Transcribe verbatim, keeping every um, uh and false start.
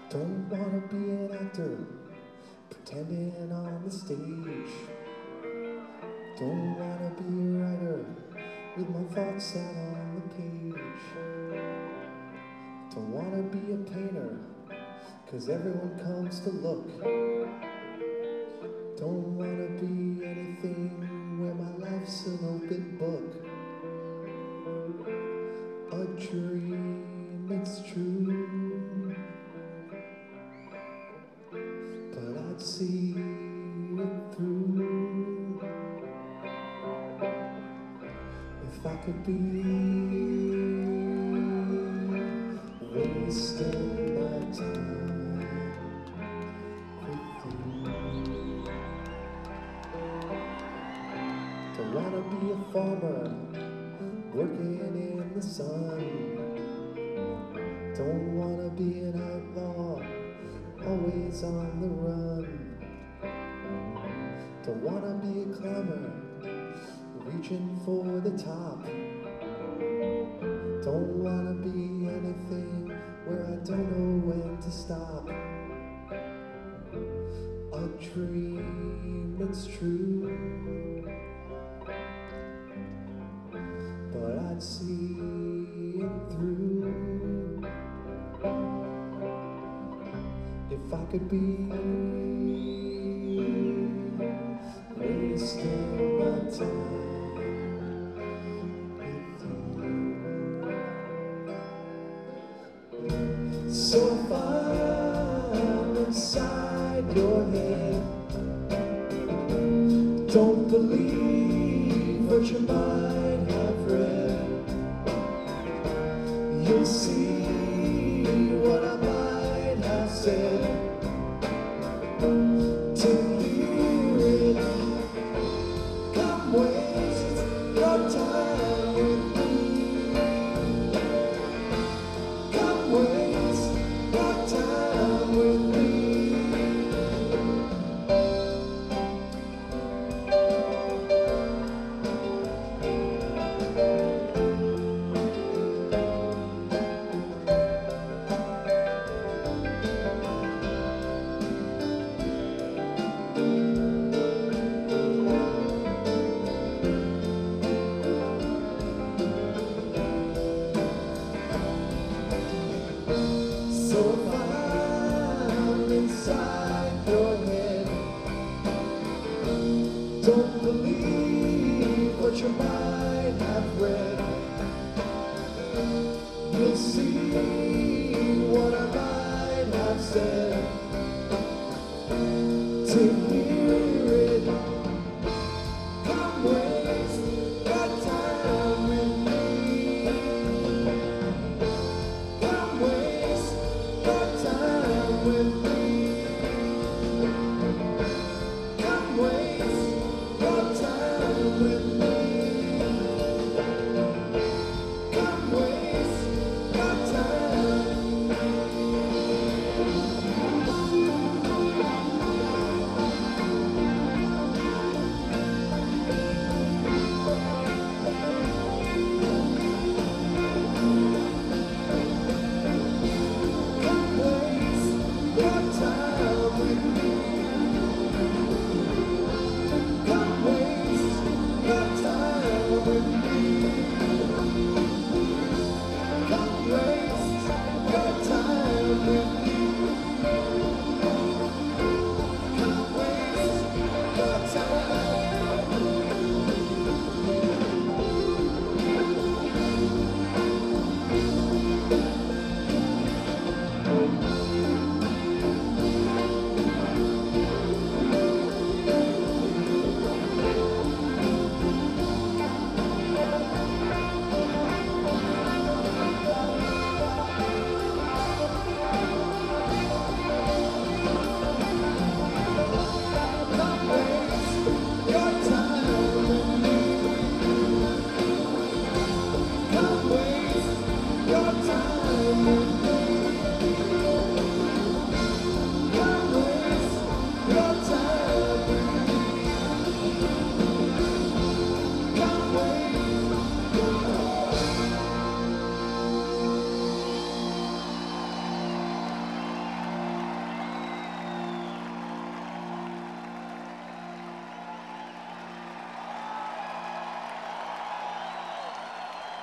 Don't wanna be an actor, pretending on the stage. Don't wanna be a writer, with my thoughts out on the page. Don't wanna be a painter, cause everyone comes to look. Don't wanna be anything where my life's an open book. A dream, it's true, but I'd see it through if I could be wasting my time with you. Don't wanna be a farmer working in the sun. Don't wanna be an outlaw, always on the run. Don't wanna be a climber, reaching for the top. Don't wanna be anything where I don't know when to stop. A dream, it's true, but I'd see it through if I could be wasting my time with you. So if I'm inside your head, don't believe what you might have read. You'll see what I might have said. To hear it, come waste your time with me. Come waste your time with me. So if I'm inside your head, don't believe what you might have read. You'll see what I might have said. To hear